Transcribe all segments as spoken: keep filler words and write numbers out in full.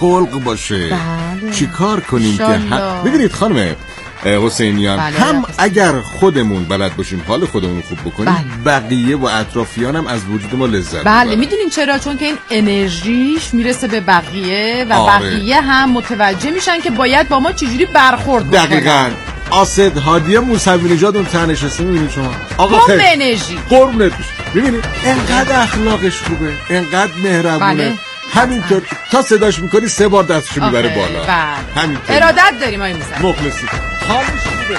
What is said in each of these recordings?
خلق باشه. بله. چی کار کنیم که هم... ببینید خانم حسینیان، بله. هم اگر خودمون بلد باشیم حال خودمون خوب بکنیم، بله. بقیه و اطرافیان هم از وجود ما لذت بله ببرن. میدونین چرا؟ چون که این انرژیش میرسه به بقیه و آره. بقیه هم متوجه میشن که باید با ما چجوری برخورد بکنن. دقیقاً. آسد هادیه موسوی نژاد اون تنشسته، میبینید شما آقا خیلی انرژی قربونت بشه. ببینید انقدر اخلاقش خوبه، انقدر مهربونه. بله. همینطور تا صداش میکنی سه بار دستشو میبره بالا. بله. همینطور ارادت داریم آقای موسوی. مخلصی. حالش خوبه.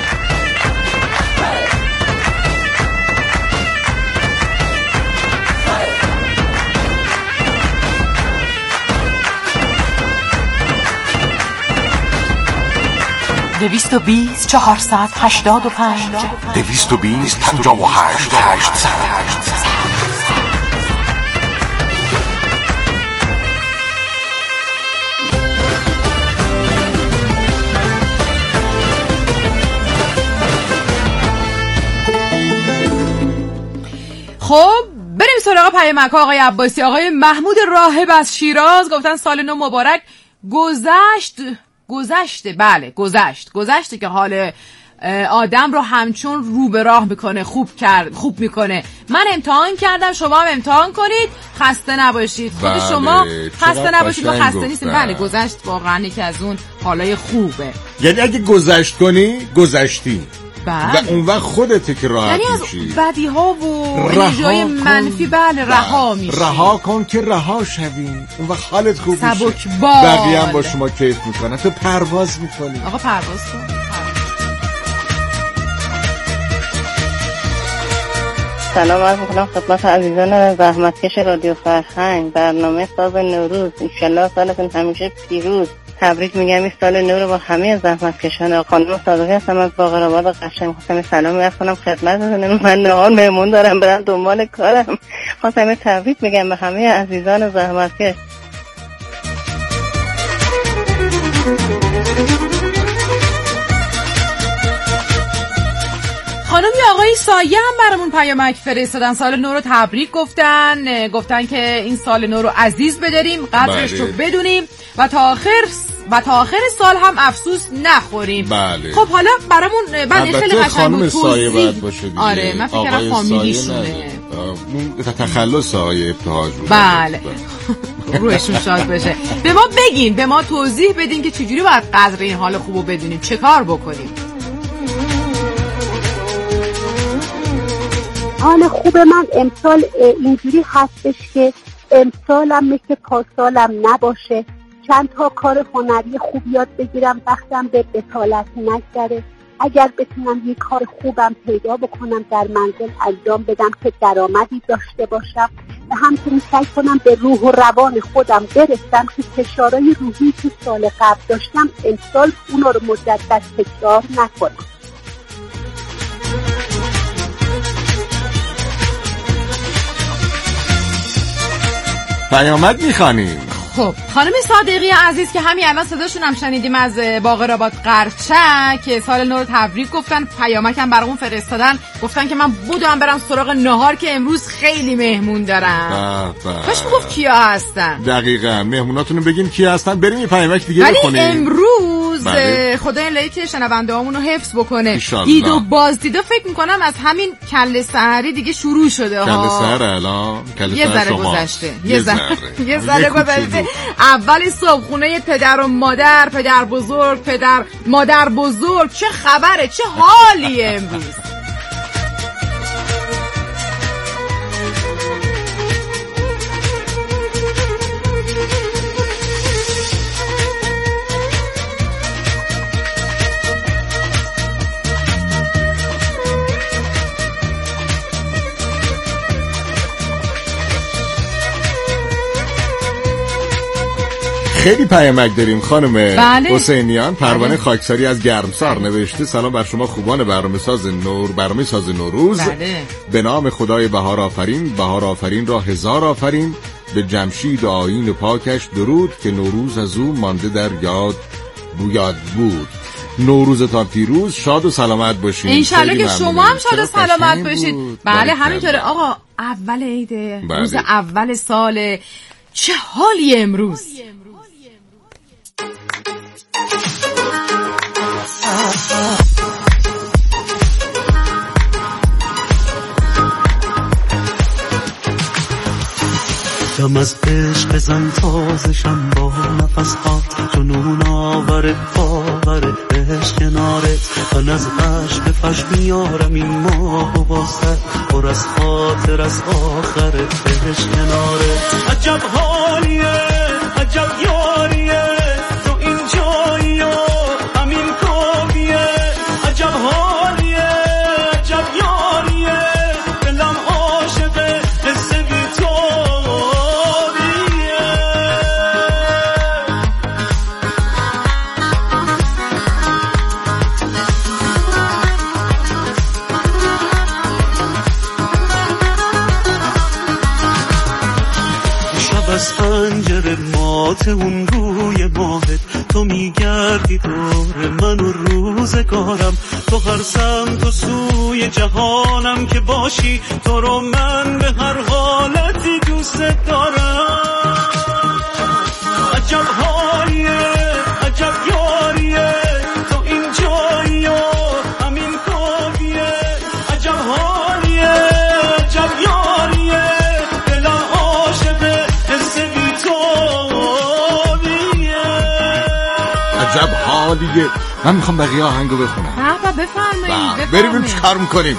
دویست و بیست چهارصد هشتاد و پنج دویست و بیست پنجاه و هشت هشتصد. خب بریم سراغ پیامک ها. آقای عباسی، آقای محمود راهب از شیراز گفتن سال نو مبارک. گذشت گذشته بله گذشت گذشته که حال آدم رو همچون رو به راه میکنه، خوب کرد خوب میکنه. من امتحان کردم، شما هم امتحان کنید، خسته نباشید. خود بله. شما خسته نباشید و خسته نیستیم. بله گذشت واقعا یکی از اون حالای خوبه. یعنی اگه گذشت کنی گذشتی. بله. و اون وقت خودته که راحت یعنی میشی. یعنی از بدی ها و انرژی‌های منفی بله رها میشی. رها کن که رها شوی، اون وقت حالت خوب میشه. سبک بال. بقیه هم با شما کیف میکنن، تو پرواز میکنی. آقا پرواز کن. سلام عرض میکنم خدمت عزیزان زحمتکش رادیو فرهنگ. برنامه ساز نوروز انشالله سالتون همیشه پیروز. تبریک میگم این سال نو رو با همه زحمتکشان. خانم صادقی هستم از باقرآباد قشنگ. خواستم سلام عرض کنم خدمتتون. من نهار مهمون دارم برم دنبال کارم. خواستم تبریک میگم به همه عزیزان زحمتکش. خانم آقای سایه هم برامون پیامک فرستادن، سال نو رو تبریک گفتن، گفتن که این سال نو رو عزیز بداریم، قدرش بله. رو بدونیم و تا آخر و تا آخر سال هم افسوس نخوریم. بله. خب حالا برامون بعد خیلی قشنگ بود توضیح. آره من فکرم فامیلیشونه. تخلص آقای ابتهاج بود. بله. روحشون شاد بشه. به ما بگین، به ما توضیح بدین که چجوری باید قدر این حال خوبو بدونیم، چه کار بکنیم. حال خوب من امسال اینجوری هستش که امسالم مثل پاسالم نباشه. چند تا کار هنری خوب یاد بگیرم، وقتم به بطالت نگذره. اگر بتونم یه کار خوبم پیدا بکنم در منزل انجام بدم که درآمدی داشته باشم و همچنین سعی کنم به روح و روان خودم برسم که فشارهای روحی که سال قبل داشتم امسال اونا رو مجدد تکرار نکنم. پیامک میخوانیم. خب خانم صادقی عزیز که همین الان صداشون هم شنیدیم از باقرآباد قرچک که سال نو رو تبریک گفتن، پیامک هم برامون فرستادن، گفتن که من بودم برم سراغ نهار که امروز خیلی مهمون دارم. کاش میگفت کیا هستن. دقیقاً مهموناتونو بگین کیا هستن، بریم یه پیامک دیگه ولی بخونیم. امروز بله. خدای الهی که شنونده هامون رو حفظ بکنه. دید و بازدیده فکر میکنم از همین کله سحری دیگه شروع شده ها. کله سحر الان کله یه ذره گذشته. یه ذره یه ذره گذشته. اول صبحونه پدر و مادر، پدر بزرگ، پدر مادر بزرگ، چه خبره، چه حالی امروز. خیلی پیامک داریم خانم بله. حسینیان. پروانه بله. خاکساری از گرمسار نوشته سلام بر شما خوبان برنامه ساز نور برنامه ساز نوروز. بله. به نام خدای بهار آفرین، بهار آفرین را هزار آفرین، به جمشید آیین پاکش درود که نوروز از او مانده در یاد بویاد بود. نوروزتان پیروز، شاد و سلامت باشین. انشالله که شما هم شاد و سلامت باشین. بله همینطوره آقا، اول عیده، روز اول سال، چه حالی امروز. دم از عشق زن تازشم با نفس ها جنون آور باور عشق کنارت من از عشق فش میارم این ماه و بازتر پر از خاطر از آخرت عشق کنارت عجب حالیه عجب یاریه تو این جایی و همین کامیه عجب حالیه عجب یاریه دلم عاشقه حس بی تو از پنجره مات اون روی ماهت تو میگردی دور من و روزگارم تو هر سمت و سوی جهانم که باشی تو رو من به هر حالتی دوست دارم عجب حالیه عجب یاریه تو این جایی و همین کافیه عجب حالیه عجب یاریه دلم عاشقه عجب حالیه. من میخوام بقیه آهنگو بخونم. بابا بفرمایید بریم چی کار میکنیم.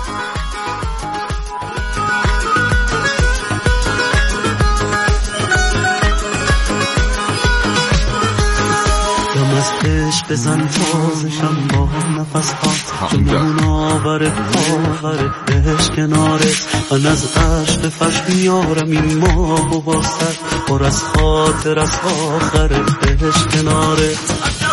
دم از عشق زن تازشم با نفس ها جنون آور باور عشق کنارت من از عشق فش میارم این ماه و بازتر پر از خاطر از آخرت عشق کنارت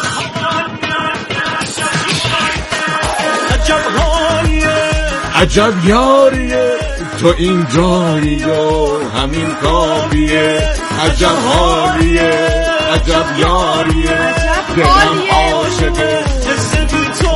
عجب حالیه عجب یاریه تو این جایی و همین کافیه عجب حالیه عجب یاریه دلم عاشقه حس بی تو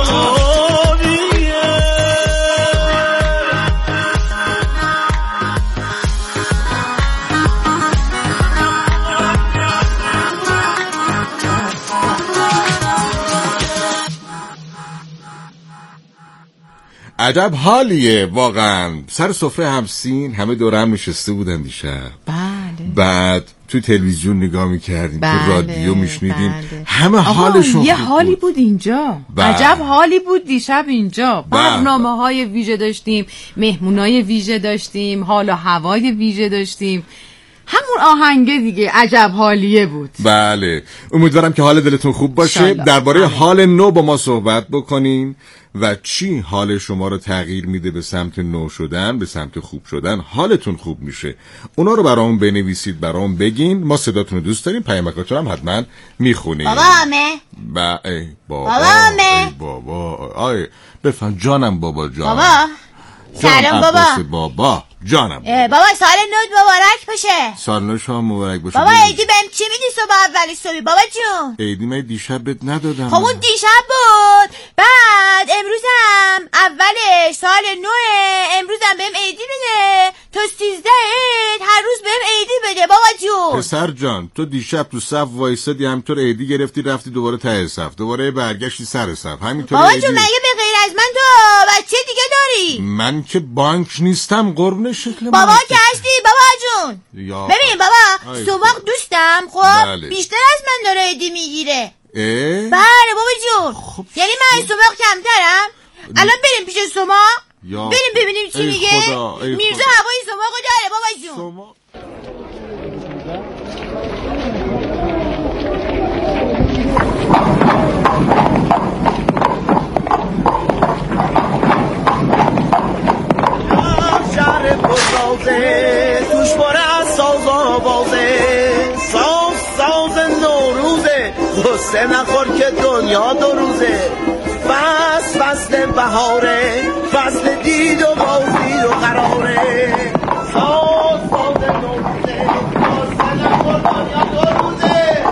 عجب حالیه واقعا. سر سفره همسین همه دور هم نشسته بودن دیشب. بله. بعد تو تلویزیون نگاه میکردیم بله. تو رادیو میشنیدیم بله. همه حالشون یه خوب حالی بود. بود اینجا. بله. عجب حالی بود دیشب اینجا. بله. برنامه های ویژه داشتیم، مهمونای ویژه داشتیم، حال و هوای ویژه داشتیم. همون آهنگه دیگه عجب حالیه بود. بله. امیدوارم که حال دلتون خوب باشه. درباره حال نو با ما صحبت بکنین و چی حال شما رو تغییر میده به سمت نو شدن، به سمت خوب شدن، حالتون خوب میشه. اونا رو برام بنویسید، برام بگین. ما صداتون رو دوست داریم. پیامکاتون هم حتما میخونیم. بابا همه با ای بابا بابا همه ای بابا آی بفهم جانم بابا جان. بابا سلام بابا. بابا جانم. بابا سال نوت مبارک باشه. سال نو شما مبارک باشه. بابا عیدی بهم چی میدی صبح اولی صبحی بابا جون؟ عیدی من دیشب بهت ندادم. خب اون دیشب بود. بعد امروزم اول سال نوه، امروزم بهم عیدی بده تا سیزده عید هر روز بهم عیدی بده بابا جون. پسر جان تو دیشب تو صف وایسادی همینطور عیدی گرفتی رفتی دوباره ته صف دوباره برگشتی سر صف همینطور. بابا جون مگه به غیر از من تو بچه دیگه داری؟ من که بانک نیستم قربون شکل بابا که هستی بابا جون. ببین بابا سوماق دوستم خب بله. بیشتر از من داره عیدی میگیره. بله بابا جون خب یعنی من از سوماق کمترم؟ الان بریم پیش سوماق بریم ببینیم چی میگه. میرزا هوای سوماقو داره بابا جون. سوماق. شهر پرسازه توش پر از ساز و بازه ساز ساز نوروزه غصه نخور که دنیا دو روزه فصل فصل بهاره فصل دید و بازدید و قراره ساز ساز نوروزه غصه نخور دنیا دو روزه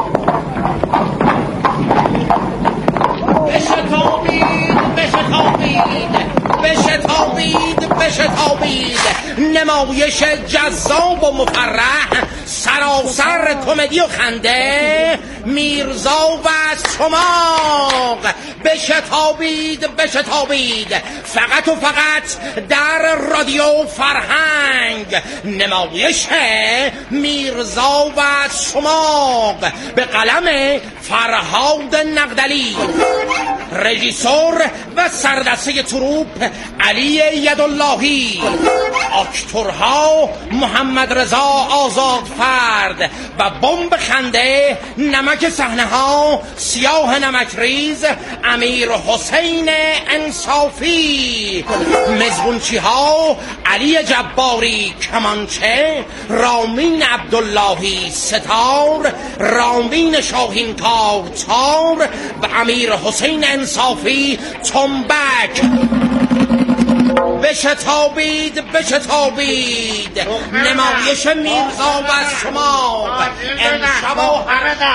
بشتابید بشتابید بشتابید بشتابید نمایش جذاب و مفرح سراسر سراسر کمدی و خنده میرزا و سماق بشتابید بشتابید فقط و فقط در رادیو فرهنگ نمایش میرزا و سماق به قلم فرهاد نقدلی، رژیسور و سردسته تروپ علی یداللهی، اکتورها محمد رضا آزادفرد و بمب خنده نمک صحنه ها سیاه نمکریز امیر حسین انصافی، مزبونچی ها علی جباری کمانچه، رامین عبداللهی ستار، رامین شاهین کاوتار و امیر حسین انصافی تنبک. بشتابید بشتابید نمایش میرزا و سماق امشب و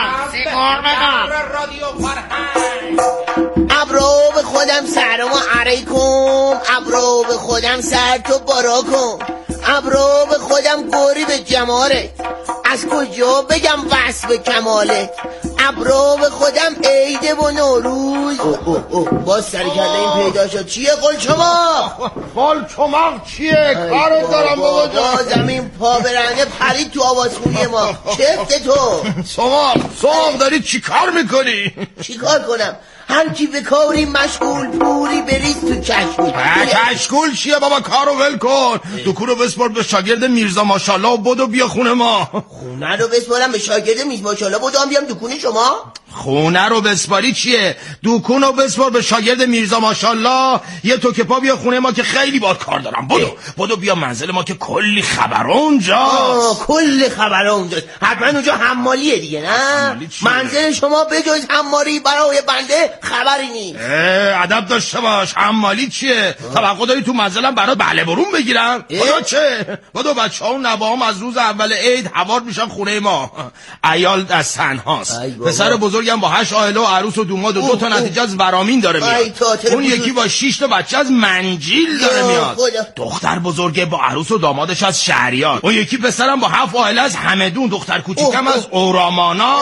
رادیو فرهنگ. ابرو به خودم سلام علیکم، ابرو به خودم سر تو باراکم، ابرو به خودم گوری به جمالت، از کجا بگم وصف کمالت، ابرو به خودم عیده و نوروز. اوه اوه اوه باز سرکرده این پیدا شد. چیه قلچماق؟ قلچماق چیه؟ کار دارم بابا جان. زمین پا برنده پرید تو آوازخونی ما. چفت تو سماق سماق داری چی کار میکنی؟ چی کار کنم؟ هر کی به کاری مشغول پوری بریز تو کشکول. کشکول چیه بابا؟ کارو ول کن. دکونو بسپار به شاگرد میرزا ماشالله و بدو بیا خونه ما. خونه رو بسپارم به شاگرد میرزا ماشالله بدو هم بیام دکون شما؟ خونه رو بسپاری چیه؟ دکونو بسپار به شاگرد میرزا ماشالله، یه تو که پا بیا خونه ما که خیلی باد کار دارم. بدو بدو بیا منزل ما که کلی خبر اونجاست. کلی خبر اونجاست. حتما اونجا حمالیه دیگه نه؟ منزل شما بجز حمالی برای بنده خبری نیست. ادب داشته باش. حمالی چیه؟ توقع داری تو منزلم برات بله برون بگیرم؟ خدا چه؟ بدو بچه‌ها و نوه‌هام از روز اول عید حوار میشن خونه ما. عیال از تنهاست. پسر بزرگم با هشت عائله و عروس و دوماد و دو تا نتیجه از ورامین داره میاد. اون یکی با شش تا بچه از منجیل داره میاد. دختر بزرگ با عروس و دامادش از شهریار. اون یکی پسرم با هفت عائله از همدون. دختر کوچیکم از اورامانا.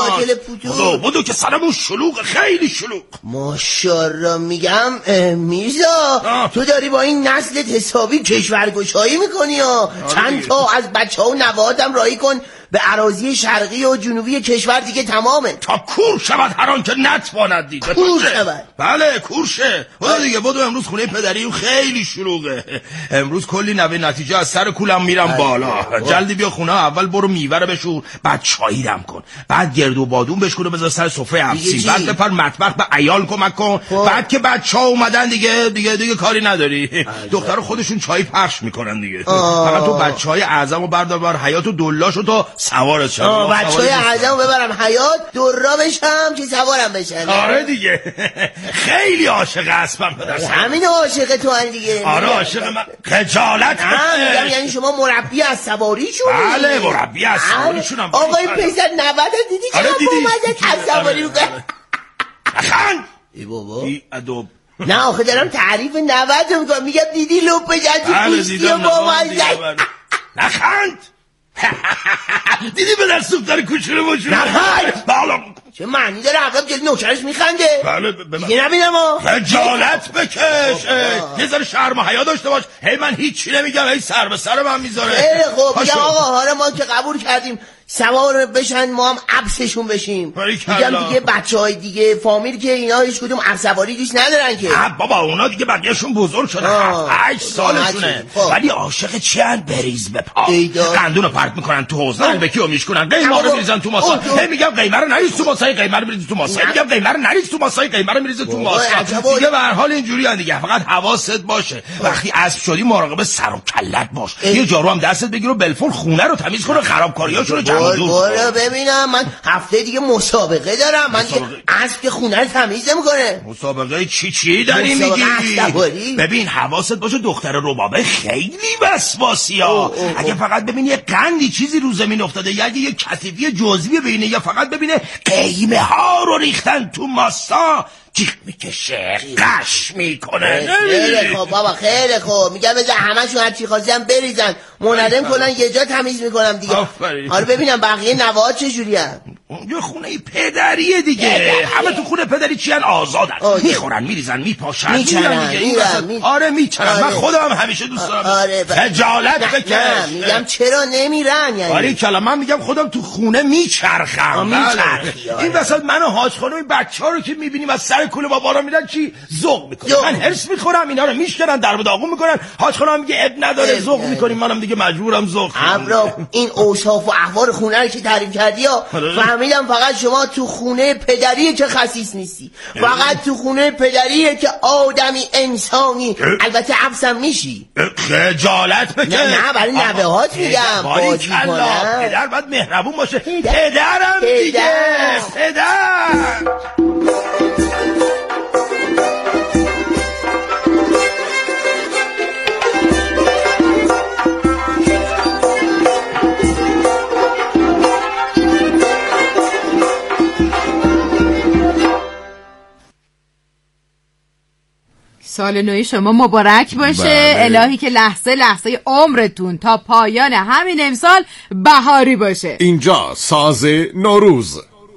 بدو بدو که سرمون شلوغ، خیلی شلوغ. ماشاءالله میگم میرزا تو داری با این نسلت حسابی کشورگشایی میکنی ها. چند تا از بچه ها و نوادم راهی کن به اراضی شرقی و جنوبی کشور دیگه تمامه. تا کور شود هر آن که نتواند دید. کور شود؟ بله کورشه. بدو دیگه بدو امروز خونه پدری اون خیلی شلوغه. امروز کلی نوه نتیجه از سر کولم میرم بالا. جلدی بیا خونه. اول برو میوه رو بشور، بعد چایی دم کن، بعد گرد و بادون بشکونه بذار سر سفره افسین، بعد بپر مطبخ به عیال کمک کن. بعد که بچه‌ها اومدن دیگه دیگه دیگه کاری نداری. دخترها خودشون چای پخش میکنن دیگه. فقط تو بچهای اعظمو بردار بر حیات و دلاشو تو سوارش شد. بچهای اعظمو ببرم حیات، درا بشم که سوارم بشن. آره دیگه. خیلی عاشق اسبم پدر. همین عاشق تو ان دیگه. آره عاشق من. خجالت میگم یعنی شما مربی از سواریشون؟ بله مربی از سواریشونم. آقا این پسر نود دیدی که اومد از سواری میکنه. خند ای بابا بی ادب. نه آخه دارم تعریف نود میکنم. میگم دیدی لپ جدی پوستی و بابا نخند. دیدی به در سوخت داره کوچولو باشونه. نخند بالا چه معنی داره عقب جلوی نوکرش میخنده؟ بله دیگه نبینم ها. خجالت بکش. یه ذره شرم و حیا داشته باش. هی من هیچی نمیگم، هی سر به سر من میذاره. خیلی خوب میگم آقا حالا ما که قبول کردیم سوار بشن ما هم عبسشون بشیم. میگم دیگه بچه های دیگه فامیل که اینا هیچ کدوم عبسواری دوست ندارن که. بابا اونا دیگه بقیهشون بزرگ شده، هشت سالشونه، ولی عاشق چی هن؟ بریز به پا قندونو پرت میکنن تو حوض، البکیو میشکنن، قیمه رو میریزن تو ماسا. هی میگم قیمه رو نریز تو ماسای، قیمه رو میریز تو ماسای. میگم قیمه رو نریز تو ماسای، قیمه رو میریز تو ماسا. دیگه به هر حال اینجوری ان دیگه. فقط حواست باشه وقتی اسب شدی مراقب سر و کلت باش. یه جارو هم دستت بگیر و بلفول خونه رو تمیز کن و خرابکاریاشونو جمع جور. برو ببینم من هفته دیگه مسابقه دارم. من دیگه اسب که خونه رو تمیز نمیکنه. مسابقه چی چی داری میگی؟ ببین حواست باشه دختر ربابه خیلی وسواسی ها. اگه فقط ببینی یه قندی چیزی رو زمین افتاده یا اگه یه کثیفی جزوی ببینه یا فقط ببینه قیمه ها رو ریختن تو ماسا جیغ میکشه، قش میکنه. خیلی خوب بابا، خیلی خوب. میگم بذار همشون هر چی خواستن بریزن، منظم کنن یه جا تمیز میکنم دیگه. حالا ببینم بقیه نوه‌ها چجوریه. یه خونه پدریه دیگه. همه تو خونه پدری چیان؟ آزادن، میخورن، میریزن، میپاشن، میچرن میرن. آره میچرن. من خودم همیشه دوست دارم. آره خجالت بکش. میگم چرا نمیرن یعنی؟ آره کلا من میگم خودم تو خونه میچرخم. این وسط من و حاج خانم این بچه‌ها رو که میبینیم از سر کوله با بارا میرن چی ذوق میکنن. من هرس میخورم، اینا رو میشکنن، در و داغون میکنن. حاج خانم میگه اب نداره، ذوق میکنیم. منم دیگه مجبورم ذوق کنم. ابرا این اوصاف و احوال خونه رو که تعریف کردی ها، فهمیدم فقط شما تو خونه پدریه که خسیس نیستی، فقط تو خونه پدریه که آدمی انسانی. البته عفسم میشی. خجالت بکش. نه نه برای نوه‌هات میگم. باری کلا پدر باید مهربون باشه. پدرم دیگه. پدر سال نوی شما مبارک باشه. بله. الهی که لحظه لحظه عمرتون تا پایان همین امسال بهاری باشه. اینجا ساز نوروز،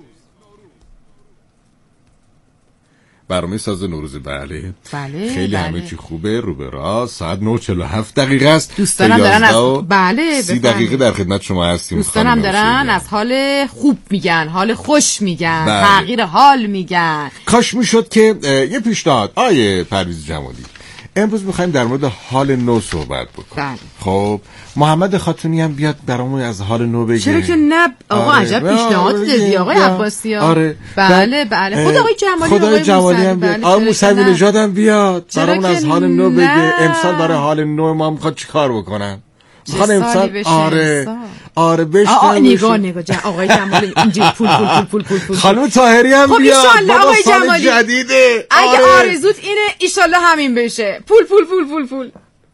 برنامه ساز نوروز. بله بله خیلی بله. همه چی خوبه. رو به راست ساعت نه و چهل و هفت دقیقه است. دوستانم دارن از بله سی دقیقه در خدمت شما هستیم. دوستانم دارن از حال خوب میگن، حال خوش میگن، بله. تغییر حال میگن. کاش میشد که یه پیشنهاد آیه پرویز جمالی، امروز میخوایم در مورد حال نو صحبت بکنیم. بله. خب محمد خاتونی هم بیاد برامون از حال نو بگه. چرا که نه آقا. آره. عجب پیشنهاد دادی آقای عباسی ها. آره. بله بله. خدا آقای جمالی، خدای جمالی هم بیاد. آقا موسوی نژاد هم بیاد برامون از حال نو بگه. امسال برای حال نو ما میخواد چیکار بکنن؟ میخوان امسال آره آره بشه. آقا نگاه نگاه جا آقای جمالی اینجا پول پول پول پول پول پول. خانم طاهری هم بیاد. خب ان آقای جمالی جدیده. اگه آرزوت اینه ان شاءالله همین بشه. پول پول پول پول پول.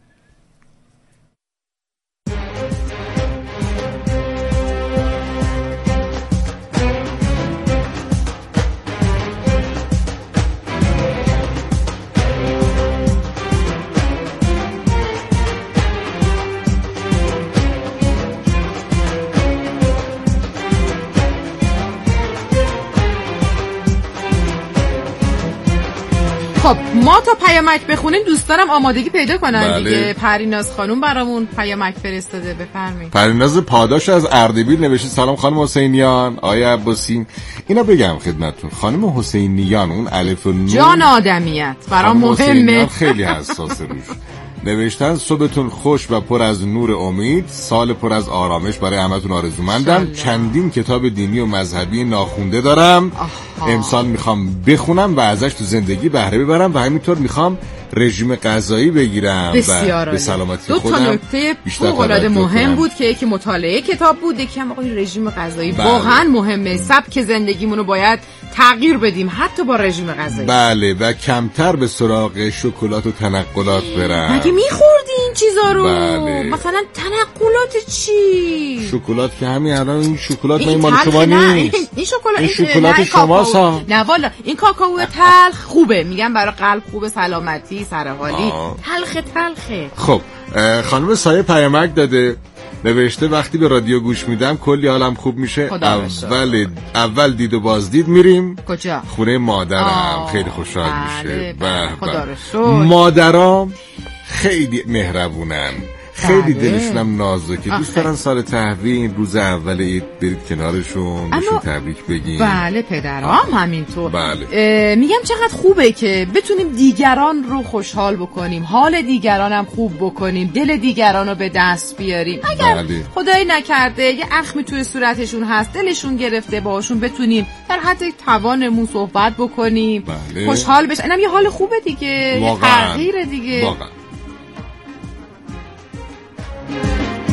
خب ما تا پیامک بخونیم دوستانم آمادگی پیدا کنن. بله. دیگه پریناز خانم برامون پیامک فرستاده. بفرمایید. پریناز پاداش از اردبیل نوشته سلام خانم حسینیان، آیه عباسی. اینا بگم خدمتتون خانم حسینیان اون الف و نون جان آدمیت برام مهمه، خیلی حساسه روش. نوشتن صبحتون خوش و پر از نور امید، سال پر از آرامش برای همتون آرزومندم. چندین کتاب دینی و مذهبی ناخونده دارم. آها. امسال میخوام بخونم و ازش تو زندگی بهره ببرم و همینطور میخوام رژیم غذایی بگیرم و به سلامتی خودم. دو تا نکته فوق‌العاده مهم بود که یکی مطالعه کتاب بود، یکی هم آقای رژیم غذایی. بله. واقعا مهمه. سبک زندگیمون رو باید تغییر بدیم حتی با رژیم غذایی. بله و کمتر به سراغ شکلات و تنقلات برم. مگه میخوردی این چیزا رو؟ بله. مثلا تنقلات چی؟ شکلات که همین الان این شکلات این مال شما نیست. این شکلات این شکلات شماست. نه والا این کاکائو تلخ خوبه، میگن برای قلب خوبه، سلامتی، سرحالی. تلخ تلخه. خب خانم سایه پیامک داده، نوشته وقتی به رادیو گوش میدم کلی حالم خوب میشه. اول اول دید و بازدید میریم. کجا؟ خونه مادرم. خیلی خوشحال میشه. خدا رو شکر. مادرام خیلی مهربونن، خیلی دلشونم نازکه، دوست دارن سال تحویل روز اول عید برید کنارشون بهشون تبریک بگیم. بله پدرام همینطور. بله. میگم چقدر خوبه که بتونیم دیگران رو خوشحال بکنیم، حال دیگران هم خوب بکنیم، دل دیگران رو به دست بیاریم. اگر بله. خدایی نکرده یه اخمی توی صورتشون هست، دلشون گرفته، باهاشون بتونیم در حد توانمون صحبت بکنیم. بله. خوشحال بشن. اینم یه حال خوبه دیگه، یه تغییر دیگه. واقعا.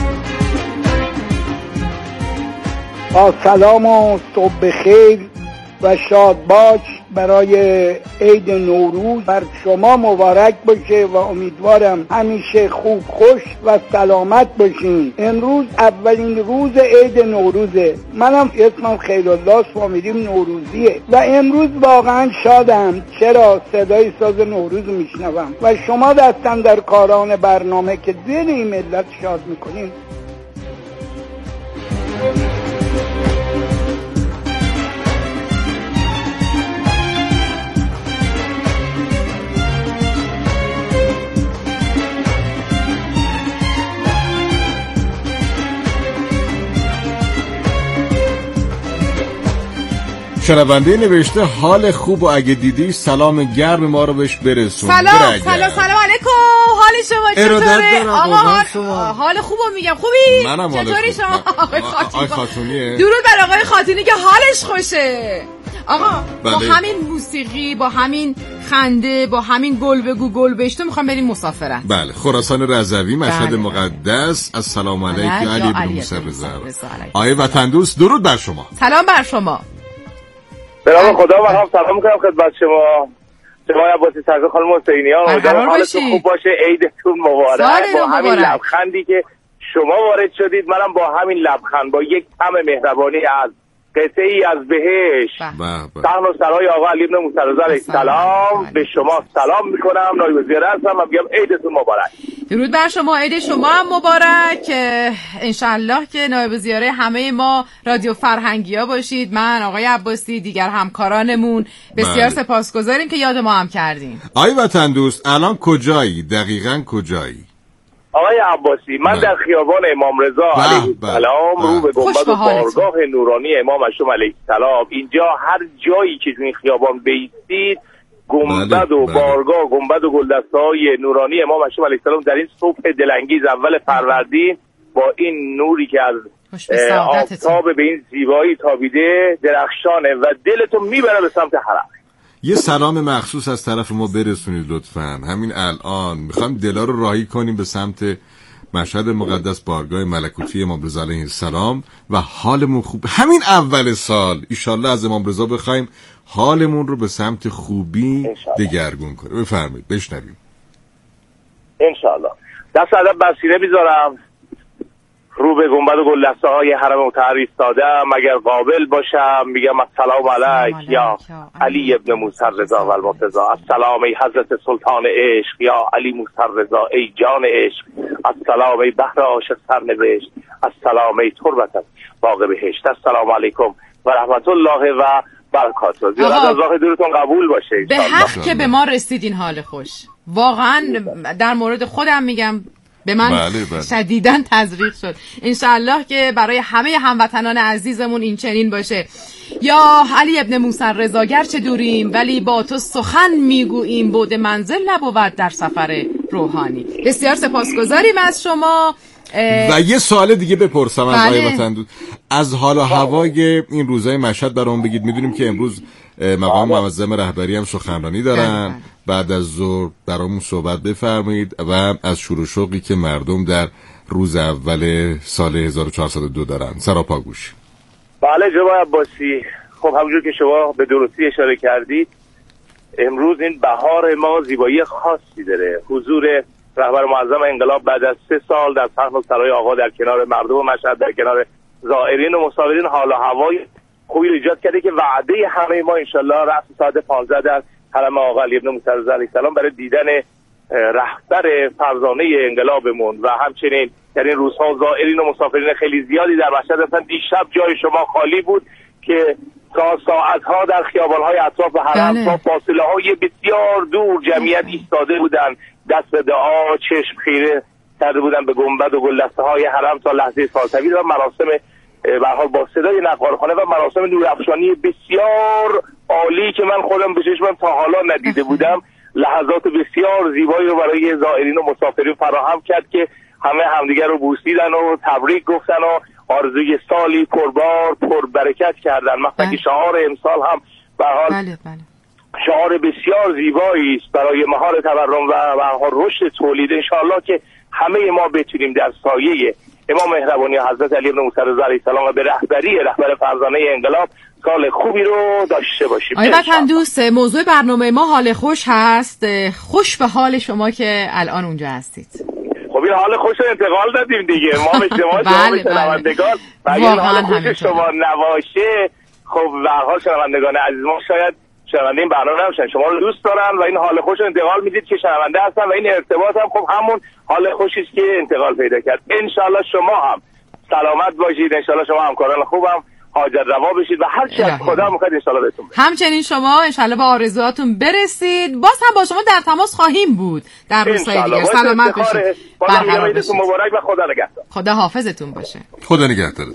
با سلام و صبح بخیر و شاد باش برای عید نوروز بر شما مبارک باشه و امیدوارم همیشه خوب خوش و سلامت باشین. امروز اولین روز عید نوروزه، منم اسمم خیرالله، فامیلیم نوروزیه و امروز واقعا شادم. چرا؟ صدای ساز نوروز میشنوم و شما دستن در کاران برنامه که دل این ملت شاد میکنین. شنونده نوشته حال خوب و اگه دیدی سلام گرم ما رو بهش برسون. سلام سلام سلام علیکم، حال شما چطوره؟ آقا حال, حال خوبو میگم. خوبی؟ منم چطوری شما؟ آقای خاتونی. خاتونیه. درود بر آقای خاتونی که حالش خوشه. آقا بله. با همین موسیقی، با همین خنده، با همین گل بگو گل بشتو میخوام بریم مسافرت. بله، خراسان رضوی، مشهد بله. مقدس. السلام علیک علی ابن موسی رضا. آقای وطن دوست درود بر شما. سلام بر شما. به نام خدا من هم سلام میکنم خدمت شما. شما عباسی سرکار خانم حسینیان، امیدوارم حالتون خوب باشه، عیدتون مبارک. با همین لبخندی که شما وارد شدید منم با همین لبخند با یک طعم مهربانی از قطعه ای از بهشت صحن و سرای آقا علی ابن موسی رضا علیه السلام به شما سلام میکنم. نایب وزیر هستم و میگم عیدتون مبارک. درود بر شما، عید شما هم مبارک. انشالله که نایب زیاره همه ما رادیو فرهنگی ها باشید. من آقای عباسی دیگر همکارانمون بسیار بله. سپاسگزاریم که یاد ما هم کردین. آقای وطن دوست الان کجایی؟ دقیقاً کجایی؟ آقای عباسی من بله. در خیابان امام رضا علیه السلام رو به گنبد و بارگاه نورانی امام معصوم علیه السلام. اینجا هر جایی که این خیابان بیستید گنبد بله. و بارگاه، گنبد و گلدسته‌های نورانی امام معصوم علیه السلام در این صبح دلانگیز اول فروردین با این نوری که از آفتاب به این زیبایی تابیده درخشانه و دلتون میبره به سمت حرم. یه سلام مخصوص از طرف ما برسونید لطفاً. همین الان میخوایم دلا رو راهی کنیم به سمت مشهد مقدس بارگاه ملکوتی امام رضا علیه السلام و حالمون خوب. همین اول سال ایشالله از امام رضا بخوایم حالمون رو به سمت خوبی دگرگون کنه. بفرمایید بشنویم. انشالله. دست ادب بر سینه میذارم، رو به گنبد و گلدسته های حرم مطهر ایستادم. اگر قابل باشم میگم السلام علیک یا علی ابن موسی رضا و المرتضی. السلام ای حضرت سلطان عشق یا علی موسی رضا ای جان عشق. السلام ای بحر عاشق سرنوشت. السلام ای تربت باغ بهشت. السلام علیکم و رحمت الله و برکاته. زیارت از راه دورتون قبول باشه. به حق که به ما رسید این حال خوش. واقعا در مورد خودم میگم به من بله بله. شدیداً تزریق شد. انشالله که برای همه هموطنان عزیزمون این چنین باشه. یا علی ابن موسی رضا گرچه دوریم ولی با تو سخن میگوییم، بعد منزل نبود در سفر روحانی. بسیار سپاسگزاریم از شما. و یه سوال دیگه بپرسم از آقای وطن دوست، از حال و هوای این روزهای مشهد برام بگید. میدونیم که امروز مقام معظم رهبری هم سخنرانی دارن، بعد از ظهر برامون صحبت بفرمایید و از شور و شوقی که مردم در روز اول سال هزار و چهارصد و دو دارن سراپا گوش. بله جناب عباسی، خب همونجور که شما به درستی اشاره کردید امروز این بهار ما زیبایی خاصی داره. حضور رهبر معظم انقلاب بعد از سه سال در صحن و سرای آقا در کنار مردم و مشهد در کنار زائرین و مسافرین حال و هوای خوبی ایجاد کرده که وعده همه ما انشالله رأس ساعت پانزده در حرم آقا علی ابن موسی رضا علیه السلام برای دیدن رهبر فرزانه انقلابمون و همچنین در این روزها زائرین و مسافرین خیلی زیادی در مشهد هستن. دیشب جای شما خالی بود که تا ساعتها در خیابان‌های اطراف حرم تا فاصله های بسیار دور جمعیت ایستاده بودن، دست به دعا چشم خیره کرده بودن به گنبد و گلدسته های حرم تا لحظه فالتوی و مراسم به هر حال با صدای نقارخانه و مراسم نورافشانی بسیار عالی که من خودم به چشمم تا حالا ندیده بودم. لحظات بسیار زیبایی رو برای زائرین و مسافرین فراهم کرد که همه همدیگر رو بوسیدن و تبریک گفتن و آرزوی سالی پربار پربرکت کردن. مثلا که شعار امسال هم به هر حال بله بله. شعار بسیار زیبایی است برای مهار تورم و به هر حال رشد تولید. ان شاءالله که همه ما بتونیم در سایه امام مهربانی حضرت علی بن موسی رضا علیه السلام و به رهبری رهبر فرزانه انقلاب سال خوبی رو داشته باشیم. آقای وطن دوست، موضوع برنامه ما حال خوش هست. خوش به حال شما که الان اونجا هستید. خب این حال خوش رو انتقال دادیم دیگه ما به شما شما به شنوندگان و این حال خوش شما نباشه خب به هر حال شنوندگان عزیز ما شاید شنونده این برنامه نباشن، شما رو دوست دارن و این حال خوش رو انتقال میدید که شنونده هستن و این ارتباط هم خب همون حال خوشی است که انتقال پیدا کرد. انشالله شما هم سلامت باشید، انشالله شما همکاران خوبم حاجت روا بشید و هر چی از خدا میخواد انشالله بهتون برسه. همچنین شما انشالله به آرزوهاتون برسید. باز هم با شما در تماس خواهیم بود در روزهای دیگه. سلامت باشید. برقرار باشید. مبارک و خدا نگهدار. خدا حافظتون باشه. خدا نگهدارتون.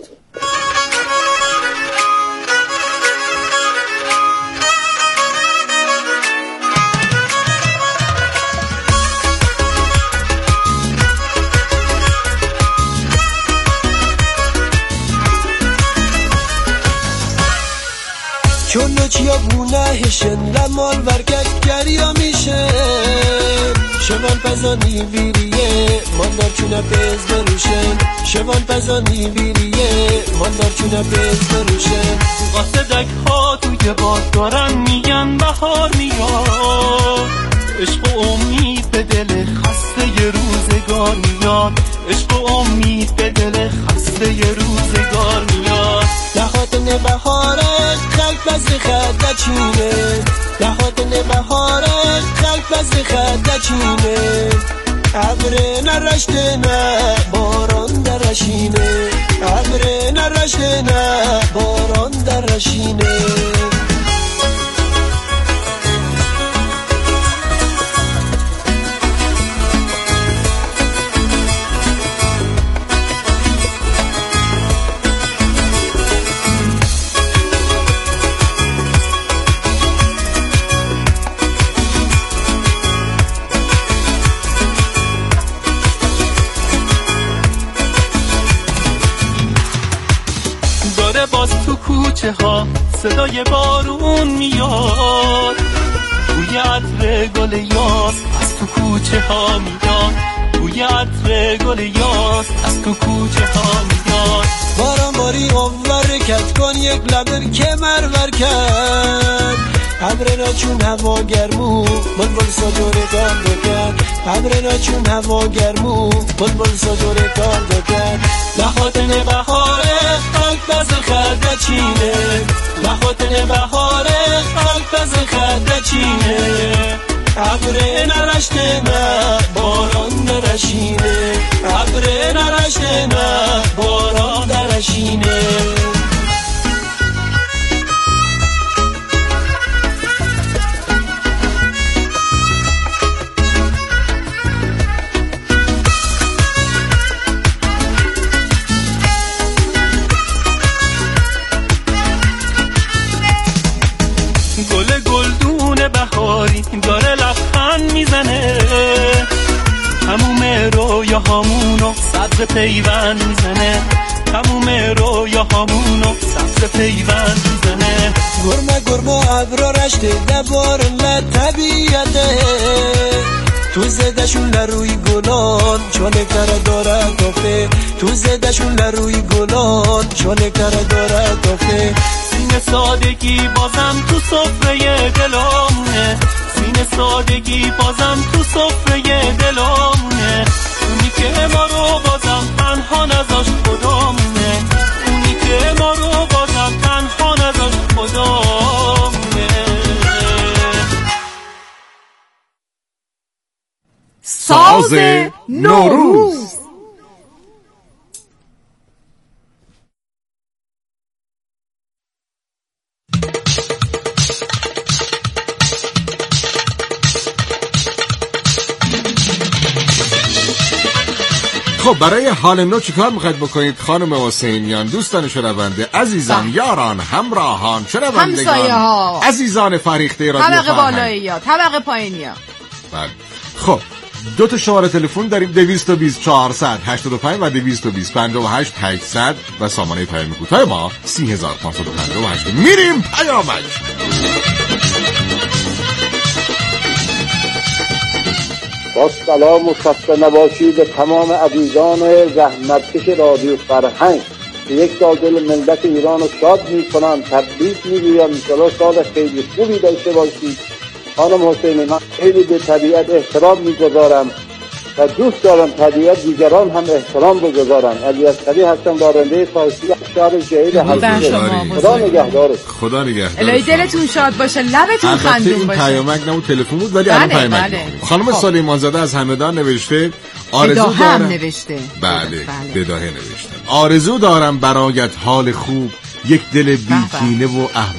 چون چیا بونه هشن لمال ورگت گریا میشه شوان پزانی بیریه ماندار چونه پیز بروشن شوان پزانی بیریه ماندار چونه پیز بروشن قاصدک ها توی باد دارن میگن بهار میاد عشق و امید به دل خسته ی روزگار میاد عشق و امید به دل خسته ی روزگار میاد لخاطن بهاره خلق بز خد چینه لخاطن بهاره خلق بز خد چینه ابر نرشته نه باران درشینه ابر نرشته نه باران درشینه باز تو کوچه ها صدای بارون میاد بوی عطر گل یاس از تو کوچه ها میاد بوی عطر گل یاس از تو کوچه ها میاد باران باری اول رکت کن یک لبر که مرور کرد ابر چون هوا گرمو بلبل ساجوره کار دکرد ابر چون هوا گرمو بلبل ساجوره کار دکرد لخاطن بهاره خاک بز خرده چینه لخاطن بهاره خاک بز خرده چینه ابر نرشته نه باران درشینه ابر نرشته نه باران درشینه گل گلدون بهاری داره لبخند میزنه تموم رویاهامونو سبز پیوند میزنه تموم رویاهامونو سبز پیوند میزنه گرمه گرمه ابرا رشته دبار طبیعته تو زدشون لروی گلان چاله کره داره دافته تو زدشون لروی گلان چاله کره داره دافته سینه سادگی بازم تو سفره دلامونه سینه سادگی بازم تو سفره دلامونه اونی که ما رو بازم تنها نذاشت خدامونه اونی که ما رو بازم تنها نذاشت خدامونه ساز نوروز. خب برای حال نو چیکار میخواید بکنید خانم حسینیان؟ دوستان شنونده عزیزان، یاران، همراهان، شنوندگان عزیزان فریخته رادیو طبقه بالایی ها طبقه پایینی ها. بله خب دو تا شماره تلفن داریم، دویست و بیست چهارصد هشتاد و پنج و دویست و بیست پنجاه و هشت هشتصد و سامانه پیام کوتاه ما سی هزار و پانصد و پنجاه و هشت. میریم پیامک. با سلام و خسته نباشید به تمام عزیزان زحمتکش رادیو فرهنگ که یک سال دل ملت ایران رو شاد میکنم. تبریک میگویم، انشالله سال خیلی خوبی داشته باشید. خانم حسینی، من خیلی به طبیعت احترام میگذارم و دوست دارم طبیعت دیگران هم احترام بگذارم. علی اصغری هستم، دارنده فارسی شهر جدید هستم. خدا نگهدارت. خدا نگهدارت. الهی دلتون شاد باشه، لبتون خندون باشه. این پیامک نمو تلفن بود ولی الان پیامک. خانم سلیمان زاده از همدان نوشته آرزو دارم هم نوشته. بله بداهه نوشته. آرزو دارم برایت حال خوب، یک دل بی‌کینه و